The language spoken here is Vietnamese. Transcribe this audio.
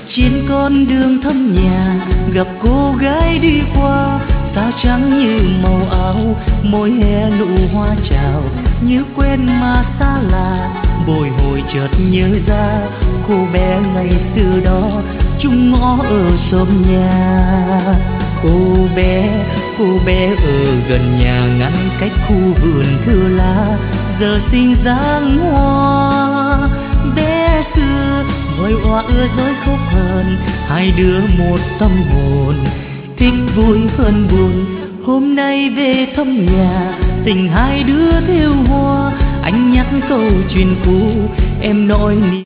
Trên con đường thăm nhà gặp cô gái đi qua, da trắng như màu áo, môi hè nụ hoa chào, như quen mà xa lạ. Bồi hồi chợt nhớ ra cô bé ngày xưa đó chung ngõ ở xóm nhà. Cô bé ở gần nhà ngăn cách khu vườn thưa lá, giờ sinh dáng hoa. Bé xưa vội oa ưa dối khóc hờn, hai đứa một tâm hồn, thích vui hơn buồn. Hôm nay về thăm nhà, tình hai đứa theo hoa, anh nhắc câu chuyện cũ, em nói